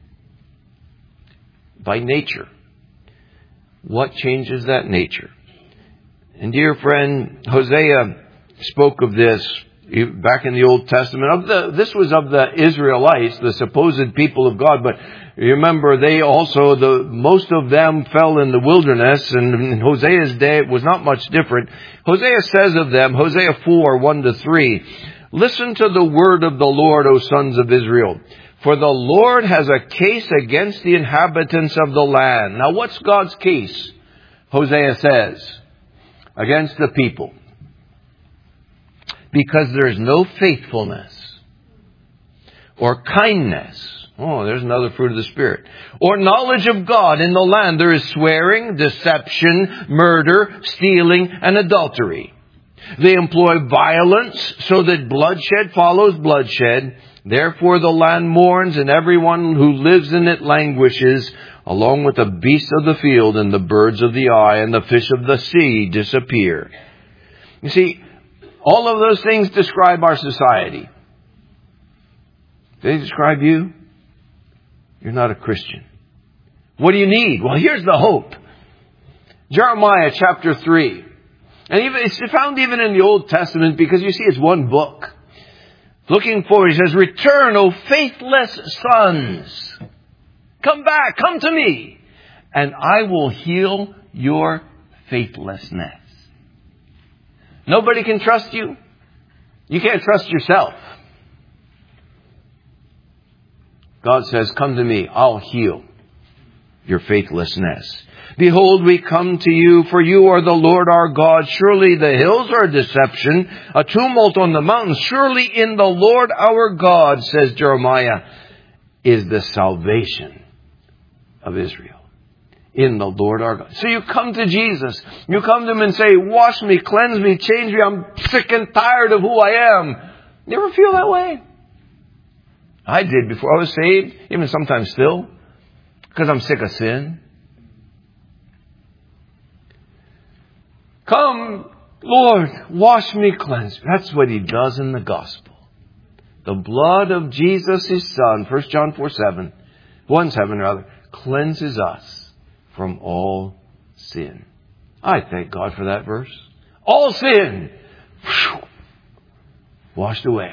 A: By nature. What changes that nature? And dear friend, Hosea spoke of this back in the Old Testament. This was of the Israelites, the supposed people of God. But you remember, most of them fell in the wilderness. And in Hosea's day, it was not much different. Hosea says of them, Hosea 4:1-3, listen to the word of the Lord, O sons of Israel. For the Lord has a case against the inhabitants of the land. Now, what's God's case? Hosea says, against the people. Because there is no faithfulness or kindness. Oh, there's another fruit of the Spirit. Or knowledge of God in the land. There is swearing, deception, murder, stealing, and adultery. They employ violence so that bloodshed follows bloodshed. Therefore the land mourns and everyone who lives in it languishes, along with the beasts of the field and the birds of the eye and the fish of the sea disappear. You see, all of those things describe our society. They describe you. You're not a Christian. What do you need? Well, here's the hope. Jeremiah chapter 3. And it's found even in the Old Testament because you see it's one book. Looking forward, he says, return, O faithless sons. Come back, come to me, and I will heal your faithlessness. Nobody can trust you. You can't trust yourself. God says, come to me, I'll heal your faithlessness. Behold, we come to you, for you are the Lord our God. Surely the hills are a deception, a tumult on the mountains. Surely in the Lord our God, says Jeremiah, is the salvation of Israel. In the Lord our God. So you come to Jesus. You come to him and say, wash me, cleanse me, change me. I'm sick and tired of who I am. You ever feel that way? I did before I was saved, even sometimes still, because I'm sick of sin. Come, Lord, wash me, cleanse me. That's what he does in the gospel. The blood of Jesus, his Son, 1 John 1:7, cleanses us from all sin. I thank God for that verse. All sin, washed away.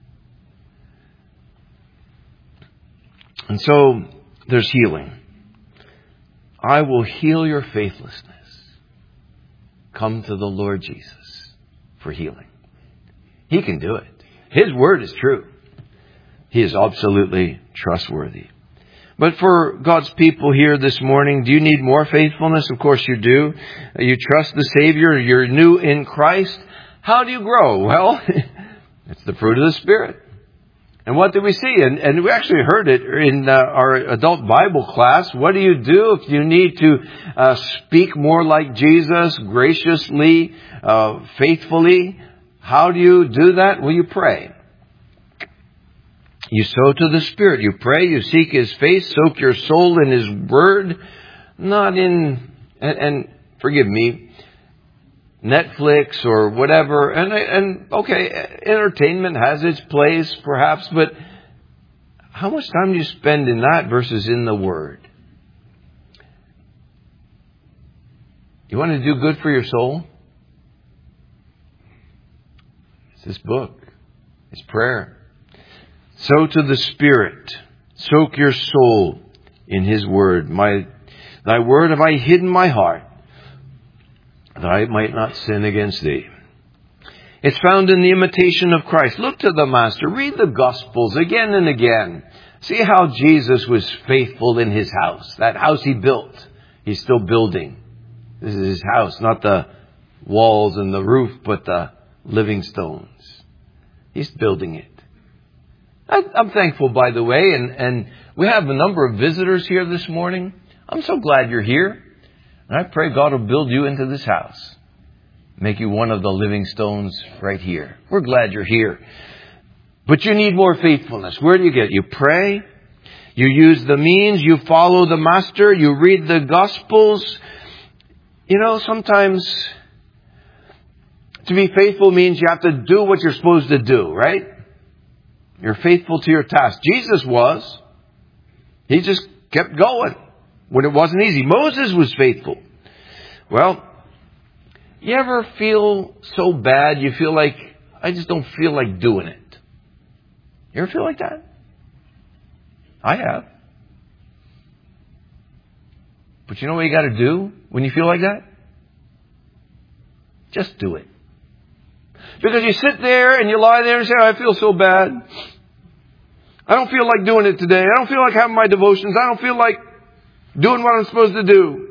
A: And so there's healing. I will heal your faithlessness. Come to the Lord Jesus for healing. He can do it. His word is true. He is absolutely trustworthy. But for God's people here this morning, do you need more faithfulness? Of course you do. You trust the Savior. You're new in Christ. How do you grow? Well, it's the fruit of the Spirit. And what do we see? And we actually heard it in our adult Bible class. What do you do if you need to speak more like Jesus, graciously, faithfully? How do you do that? Well, you pray. You sow to the Spirit. You pray. You seek His face. Soak your soul in His Word. Not in, and forgive me, Netflix or whatever. And okay, entertainment has its place perhaps, but how much time do you spend in that versus in the Word? You want to do good for your soul? It's this book. It's prayer. Sow to the Spirit. Soak your soul in His Word. Thy Word have I hid in my heart, that I might not sin against Thee. It's found in the imitation of Christ. Look to the Master. Read the Gospels again and again. See how Jesus was faithful in His house. That house He built, He's still building. This is His house, not the walls and the roof, but the living stones. He's building it. I'm thankful, by the way, and we have a number of visitors here this morning. I'm so glad you're here. And I pray God will build you into this house. Make you one of the living stones right here. We're glad you're here. But you need more faithfulness. Where do you get it? You pray. You use the means. You follow the Master. You read the Gospels. You know, sometimes to be faithful means you have to do what you're supposed to do, right? You're faithful to your task. Jesus was. He just kept going when it wasn't easy. Moses was faithful. Well, you ever feel so bad you feel like, I just don't feel like doing it? You ever feel like that? I have. But you know what you got to do when you feel like that? Just do it. Because you sit there and you lie there and say, I feel so bad. I don't feel like doing it today. I don't feel like having my devotions. I don't feel like doing what I'm supposed to do.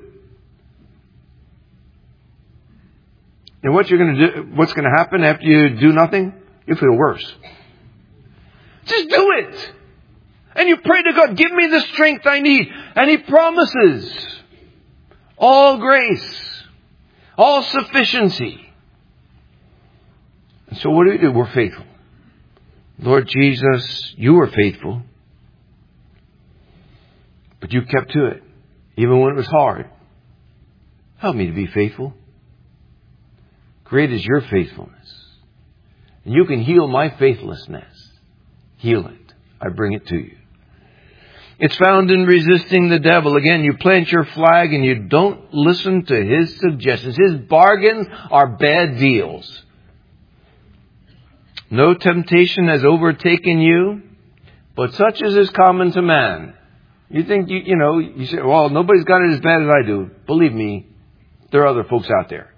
A: And what you're going to do, what's going to happen after you do nothing? You feel worse. Just do it. And you pray to God, give me the strength I need. And He promises all grace, all sufficiency. And so what do? We're faithful. Lord Jesus, you were faithful. But you kept to it, even when it was hard. Help me to be faithful. Great is your faithfulness. And you can heal my faithlessness. Heal it. I bring it to you. It's found in resisting the devil. Again, you plant your flag and you don't listen to his suggestions. His bargains are bad deals. No temptation has overtaken you, but such as is common to man. You think, you say, well, nobody's got it as bad as I do. Believe me, there are other folks out there.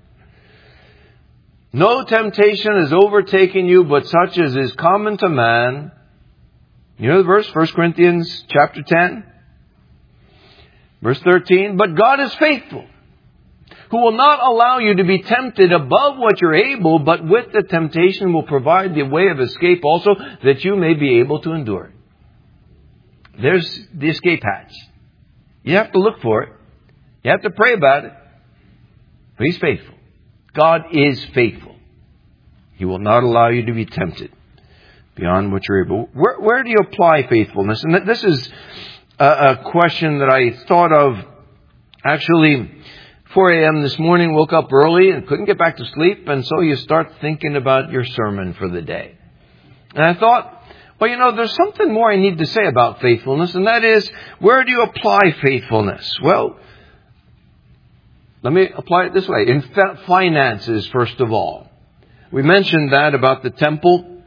A: No temptation has overtaken you, but such as is common to man. You know the verse, 1 Corinthians chapter 10, verse 13. But God is faithful, who will not allow you to be tempted above what you're able, but with the temptation will provide the way of escape also, that you may be able to endure it. There's the escape hatch. You have to look for it. You have to pray about it. But He's faithful. God is faithful. He will not allow you to be tempted beyond what you're able. Where do you apply faithfulness? And this is a question that I thought of actually 4 a.m. this morning. Woke up early and couldn't get back to sleep. And so you start thinking about your sermon for the day. And I thought, well, there's something more I need to say about faithfulness. And that is, where do you apply faithfulness? Well, let me apply it this way. In finances, first of all. We mentioned that about the temple,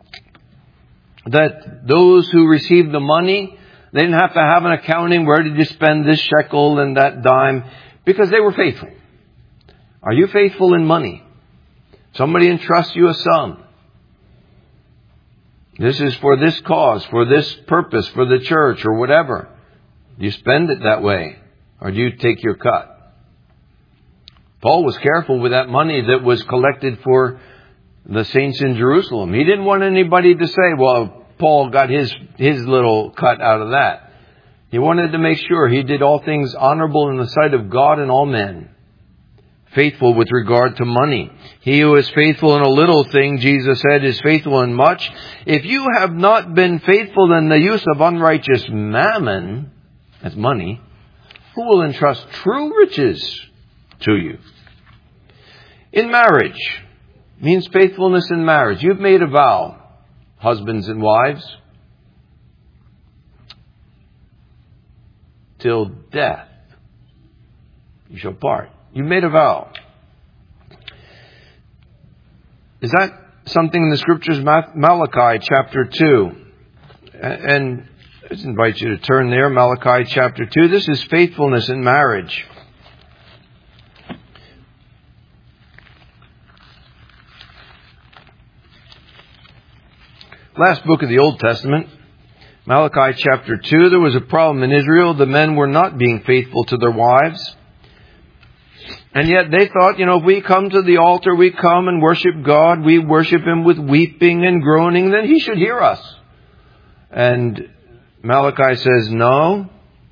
A: that those who received the money, they didn't have to have an accounting. Where did you spend this shekel and that dime? Because they were faithful. Are you faithful in money? Somebody entrusts you a sum. This is for this cause, for this purpose, for the church or whatever. Do you spend it that way? Or do you take your cut? Paul was careful with that money that was collected for the saints in Jerusalem. He didn't want anybody to say, well, Paul got his little cut out of that. He wanted to make sure he did all things honorable in the sight of God and all men. Faithful with regard to money. He who is faithful in a little thing, Jesus said, is faithful in much. If you have not been faithful in the use of unrighteous mammon, that's money, who will entrust true riches to you? In marriage, means faithfulness in marriage. You've made a vow, husbands and wives, till death you shall part. You made a vow. Is that something in the Scriptures? Malachi chapter 2. And I just invite you to turn there. Malachi chapter 2. This is faithfulness in marriage. Last book of the Old Testament, Malachi chapter 2. There was a problem in Israel. The men were not being faithful to their wives. And yet they thought, if we come to the altar, we come and worship God, we worship Him with weeping and groaning, then He should hear us. And Malachi says, no,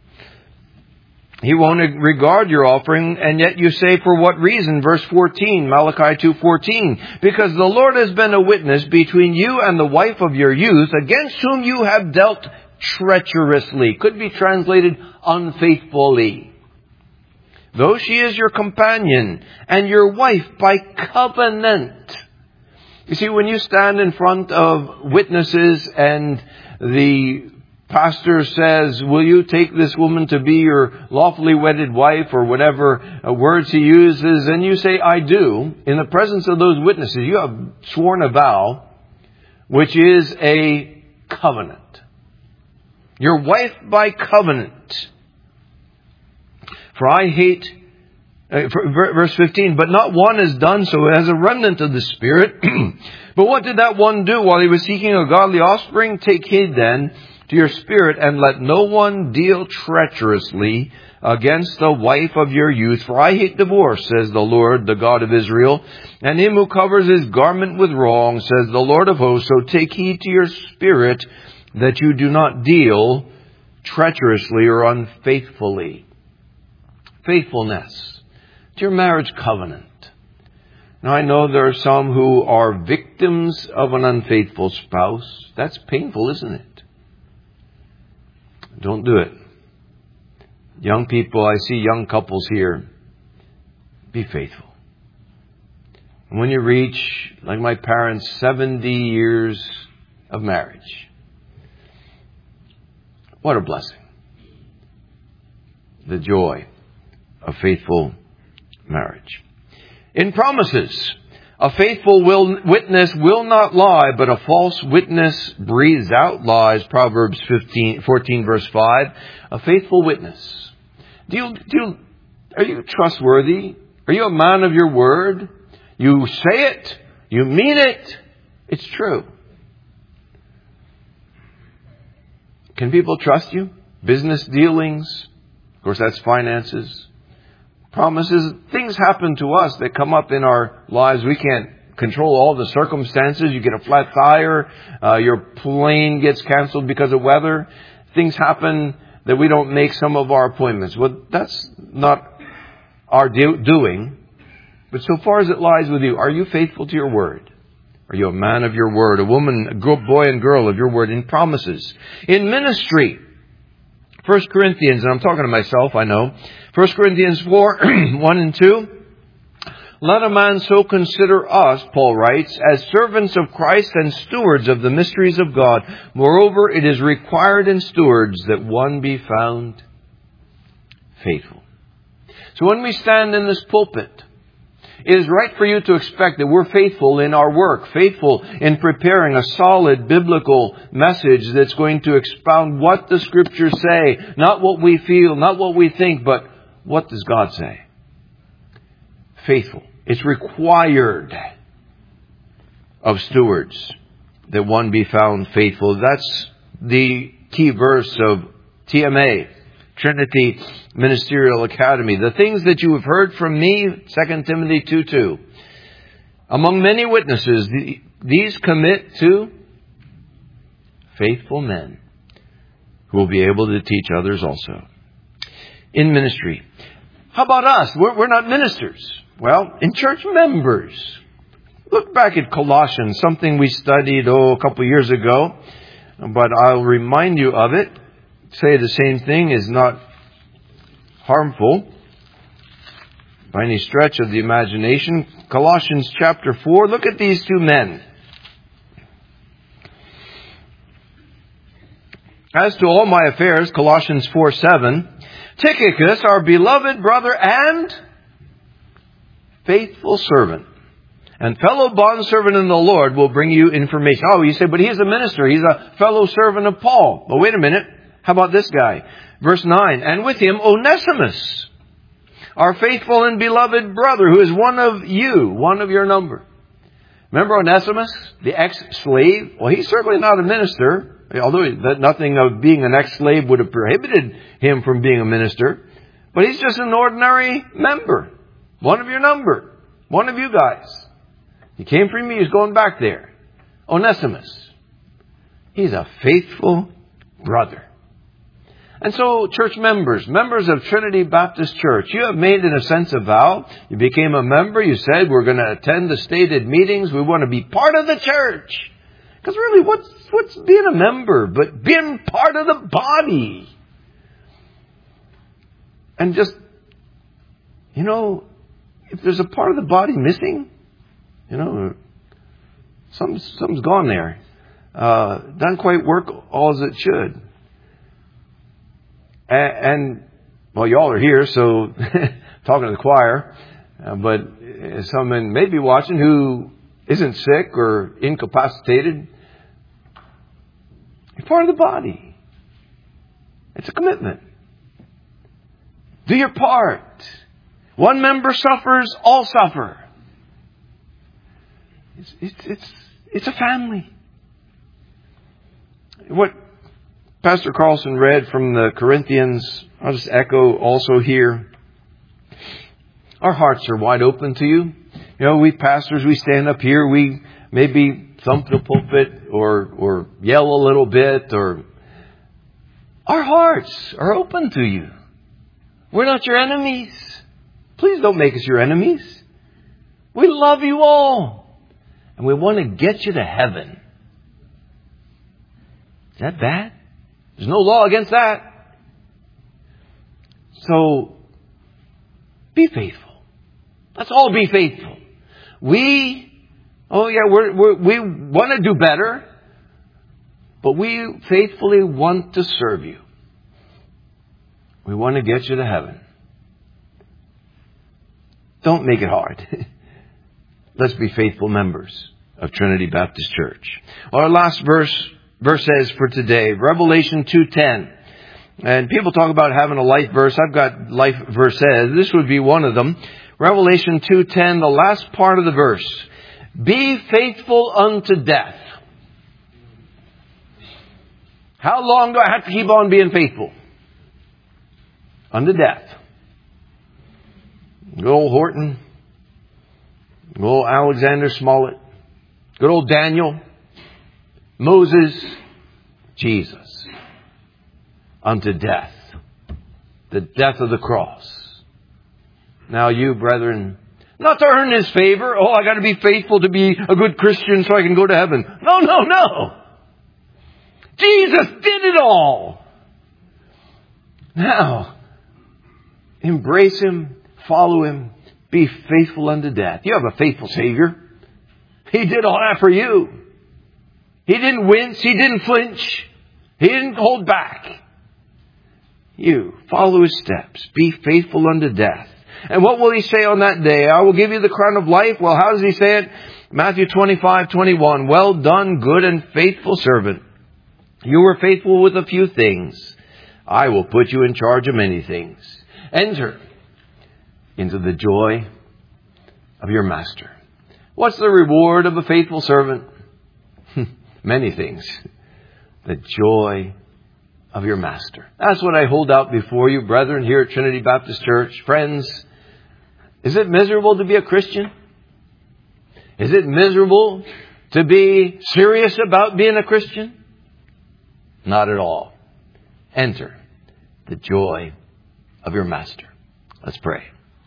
A: He won't regard your offering, and yet you say, for what reason? Verse 14, Malachi 2:14. Because the Lord has been a witness between you and the wife of your youth, against whom you have dealt treacherously. Could be translated unfaithfully. Though she is your companion and your wife by covenant. You see, when you stand in front of witnesses and the pastor says, will you take this woman to be your lawfully wedded wife, or whatever words he uses, and you say, I do, in the presence of those witnesses, you have sworn a vow, which is a covenant. Your wife by covenant. For I hate, verse 15, but not one is done so as a remnant of the Spirit. But what did that one do while he was seeking a godly offspring? Take heed then to your spirit, and let no one deal treacherously against the wife of your youth. For I hate divorce, says the Lord, the God of Israel, and him who covers his garment with wrong, says the Lord of hosts. So take heed to your spirit, that you do not deal treacherously or unfaithfully. Faithfulness to your marriage covenant. Now, I know there are some who are victims of an unfaithful spouse. That's painful, isn't it? Don't do it. Young people, I see young couples here. Be faithful. And when you reach, like my parents, 70 years of marriage, what a blessing. The joy of faithful marriage. In promises, a faithful witness will not lie, but a false witness breathes out lies. Proverbs 14 verse 5. A faithful witness. Are you trustworthy? Are you a man of your word? You say it. You mean it. It's true. Can people trust you? Business dealings. Of course, that's finances. Promises. Things happen to us that come up in our lives. We can't control all the circumstances. You get a flat tire. Your plane gets canceled because of weather. Things happen that we don't make some of our appointments. Well, that's not our doing. But so far as it lies with you, are you faithful to your word? Are you a man of your word? A woman, a boy and girl of your word in promises? In ministry. 1 Corinthians, and I'm talking to myself, I know. 1 Corinthians 4, 1 and 2. Let a man so consider us, Paul writes, as servants of Christ and stewards of the mysteries of God. Moreover, it is required in stewards that one be found faithful. So when we stand in this pulpit, it is right for you to expect that we're faithful in our work, faithful in preparing a solid biblical message that's going to expound what the Scriptures say, not what we feel, not what we think, but what does God say? Faithful. It's required of stewards that one be found faithful. That's the key verse of TMA, Trinity Ministerial Academy. The things that you have heard from me, 2 Timothy 2:2. Among many witnesses, these commit to faithful men who will be able to teach others also. In ministry. How about us? We're not ministers. Well, in church members. Look back at Colossians, something we studied, a couple years ago. But I'll remind you of it. Say the same thing is not harmful by any stretch of the imagination. Colossians chapter 4. Look at these two men. As to all my affairs, Colossians 4:7, Tychicus, our beloved brother and faithful servant and fellow bondservant in the Lord will bring you information. Oh, you say, but he's a minister. He's a fellow servant of Paul. Well, wait a minute. How about this guy? Verse 9, and with him Onesimus, our faithful and beloved brother, who is one of you, one of your number. Remember Onesimus, the ex-slave? Well, he's certainly not a minister, although nothing of being an ex-slave would have prohibited him from being a minister. But he's just an ordinary member, one of your number, one of you guys. He came from me, he's going back there. Onesimus. He's a faithful brother. And so, church members of Trinity Baptist Church, you have made, in a sense, a vow. You became a member. You said, we're going to attend the stated meetings. We want to be part of the church. Because really, what's being a member but being part of the body? And just, if there's a part of the body missing, something's gone there. Doesn't quite work all as it should. And y'all are here, so talking to the choir, but someone may be watching who isn't sick or incapacitated. You're part of the body. It's a commitment. Do your part. One member suffers, all suffer. It's a family. What Pastor Carlson read from the Corinthians, I'll just echo also here. Our hearts are wide open to you. We pastors, we stand up here, we maybe thump the pulpit or yell a little bit, or our hearts are open to you. We're not your enemies. Please don't make us your enemies. We love you all. And we want to get you to heaven. Is that bad? There's no law against that. So, be faithful. Let's all be faithful. We want to do better, but we faithfully want to serve you. We want to get you to heaven. Don't make it hard. Let's be faithful members of Trinity Baptist Church. Our last verse says for today, Revelation 2:10. And people talk about having a life verse. I've got life verses. This would be one of them. Revelation 2:10, the last part of the verse. Be faithful unto death. How long do I have to keep on being faithful? Unto death. Good old Horton. Good old Alexander Smollett. Good old Daniel. Moses. Jesus. Unto death. The death of the cross. Now you, brethren, not to earn His favor. Oh, I got to be faithful to be a good Christian so I can go to heaven. No. Jesus did it all. Now, embrace Him, follow Him, be faithful unto death. You have a faithful Savior. He did all that for you. He didn't wince. He didn't flinch. He didn't hold back. You follow His steps. Be faithful unto death. And what will He say on that day? I will give you the crown of life. Well, how does He say it? Matthew 25:21. Well done, good and faithful servant. You were faithful with a few things. I will put you in charge of many things. Enter into the joy of your master. What's the reward of a faithful servant? Many things. The joy of your master. That's what I hold out before you, brethren, here at Trinity Baptist Church. Friends, is it miserable to be a Christian? Is it miserable to be serious about being a Christian? Not at all. Enter the joy of your master. Let's pray.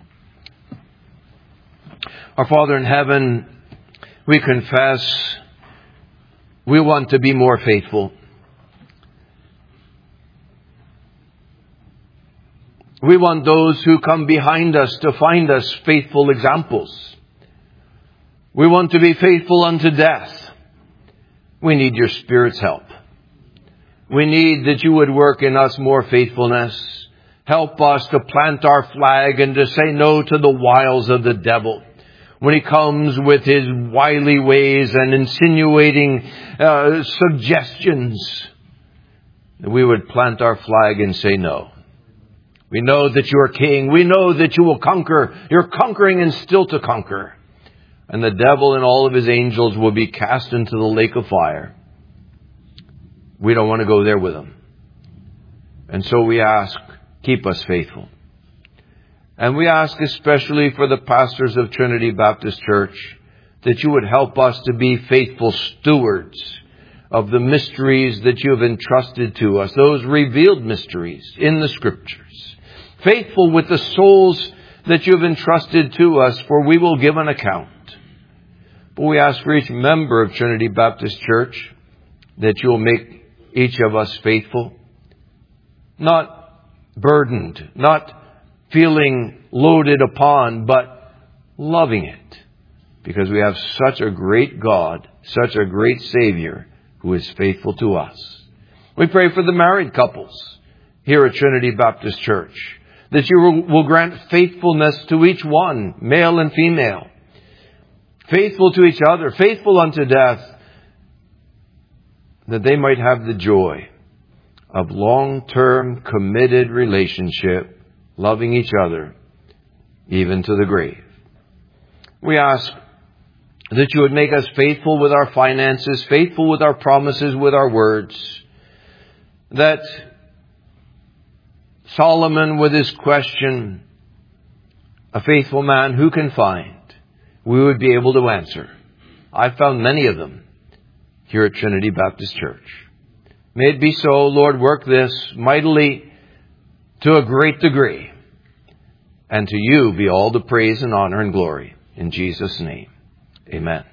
A: Our Father in heaven, we confess we want to be more faithful. We want those who come behind us to find us faithful examples. We want to be faithful unto death. We need your Spirit's help. We need that you would work in us more faithfulness. Help us to plant our flag and to say no to the wiles of the devil. when he comes with his wily ways and insinuating suggestions, that we would plant our flag and say no. We know that you are king. We know that you will conquer. You're conquering and still to conquer. And the devil and all of his angels will be cast into the lake of fire. We don't want to go there with them. And so we ask, keep us faithful. And we ask especially for the pastors of Trinity Baptist Church that you would help us to be faithful stewards of the mysteries that you have entrusted to us, those revealed mysteries in the Scriptures. Faithful with the souls that you have entrusted to us, for we will give an account. But we ask for each member of Trinity Baptist Church that you will make each of us faithful, not burdened, not feeling loaded upon, but loving it, because we have such a great God, such a great Savior who is faithful to us. We pray for the married couples here at Trinity Baptist Church, that you will grant faithfulness to each one, male and female, faithful to each other, faithful unto death, that they might have the joy of long-term committed relationship, loving each other, even to the grave. We ask that you would make us faithful with our finances, faithful with our promises, with our words. That Solomon, with his question, a faithful man who can find, we would be able to answer. I've found many of them here at Trinity Baptist Church. May it be so, Lord, work this mightily to a great degree. And to you be all the praise and honor and glory. In Jesus' name, amen.